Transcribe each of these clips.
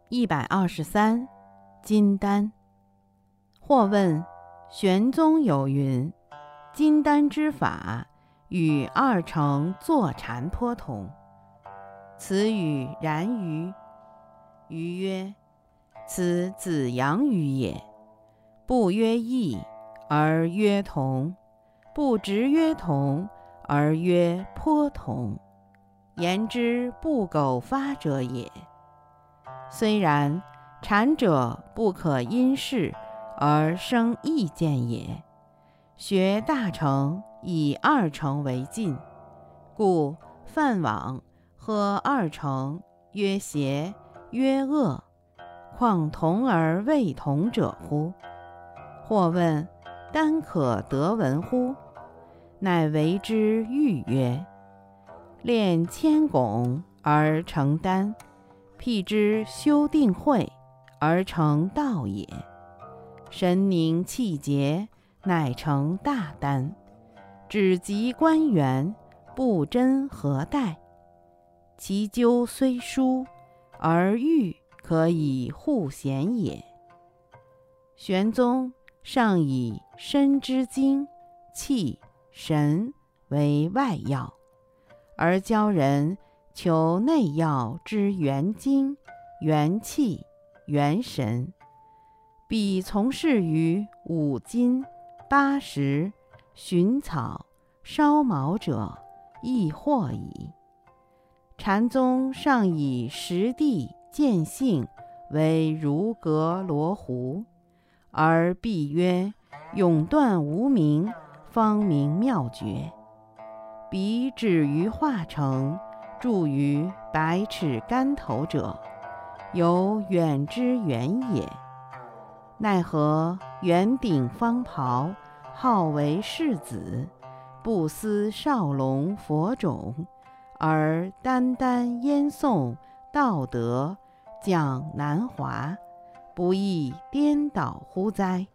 123金丹。或问玄宗有云：金丹之法与二乘坐禅颇同，此语然于？余曰：此子阳语也。不曰异而曰同，不直曰同而曰颇同，言之不苟发者也。虽然，禅者不可因事而生意见也。学大乘以二乘为近，故梵网呵二乘曰邪曰恶，况同而未同者乎？或问丹可得闻乎？乃为之喻曰：练千拱而成丹，辟之修定慧而成道也。神凝气结，乃成大丹。只及观缘，不真何待？其究虽殊，而喻可以护贤也。玄宗尚以身之精、气、神为外要，而教人求内要之元精、元气、元神，必从事于五金、八识、寻草、烧毛者，亦或矣。禅宗尚以实地见性为如隔罗湖，而必曰永断无明，方明妙觉。彼止于化城，住于百尺竿头者，有远之远也。奈何圆顶方袍，号为世子，不思少龙佛种，而单单燕颂道德，讲南华，不亦颠倒乎哉？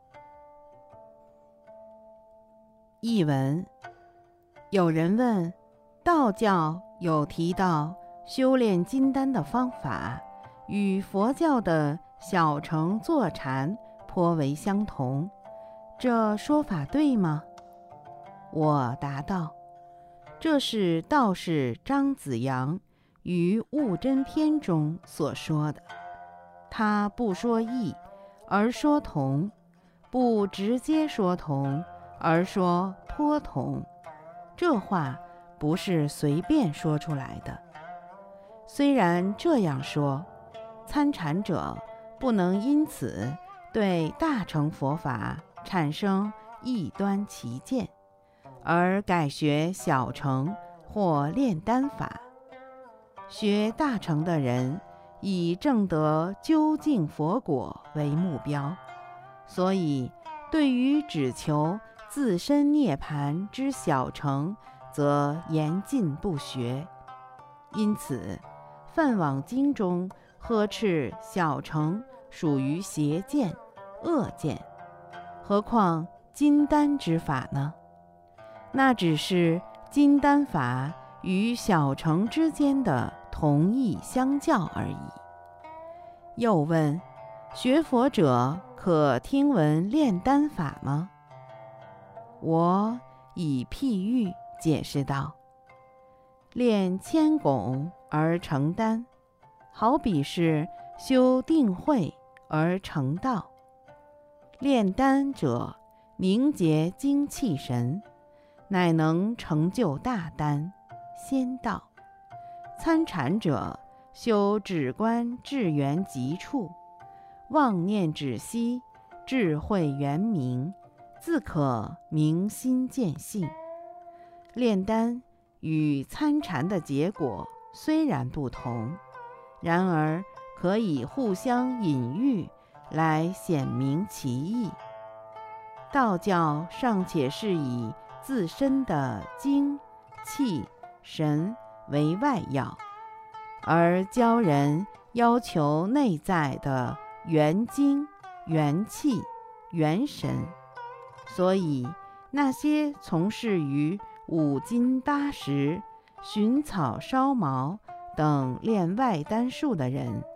译文：有人问，道教有提到修炼金丹的方法，与佛教的小乘坐禅颇为相同，这说法对吗？我答道，这是道士张子阳于《悟真篇》中所说的。他不说异，而说同；不直接说同，而说颇同。这话不是随便说出来的。虽然这样说，参禅者不能因此对大乘佛法产生异端歧见，而改学小乘或炼丹法。学大乘的人以证得究竟佛果为目标，所以对于只求自身涅槃之小乘，则严禁不学。因此，梵网经中呵斥小乘属于邪见、恶见，何况金丹之法呢？那只是金丹法与小乘之间的同义相较而已。又问，学佛者可听闻炼丹法吗？我以譬喻解释道，练千拱而成丹，好比是修定慧而成道。炼丹者凝结精气神，乃能成就大丹仙道。参禅者修止观至圆极处，妄念止息，智慧圆明，自可明心见性。炼丹与参禅的结果虽然不同，然而可以互相隐喻，来显明其意。道教尚且是以自身的精、气、神为外要，而教人要求内在的元精、元气、元神，所以那些从事于五金八识、寻草烧毛等炼外丹术的人，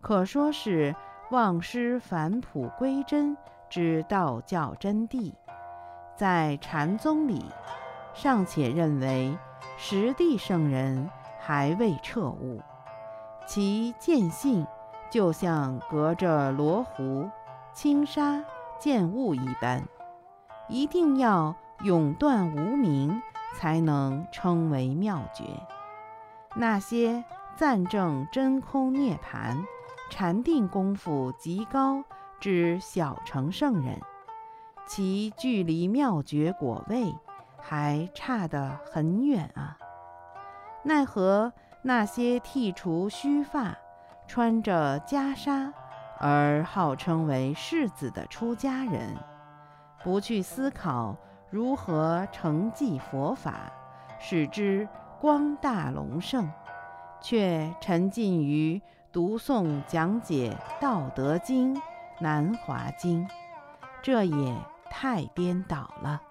可说是忘失返璞归真之道教真谛。在禅宗里，尚且认为实地圣人还未彻悟，其见性就像隔着罗湖、青沙见物一般，一定要永断无明，才能称为妙觉。那些暂证真空涅槃、禅定功夫极高之小乘圣人，其距离妙觉果位还差得很远啊！奈何那些剃除须发、穿着袈裟而号称为士子的出家人，不去思考如何承继佛法，使之光大隆盛，却沉浸于读诵讲解《道德经》《南华经》，这也太颠倒了。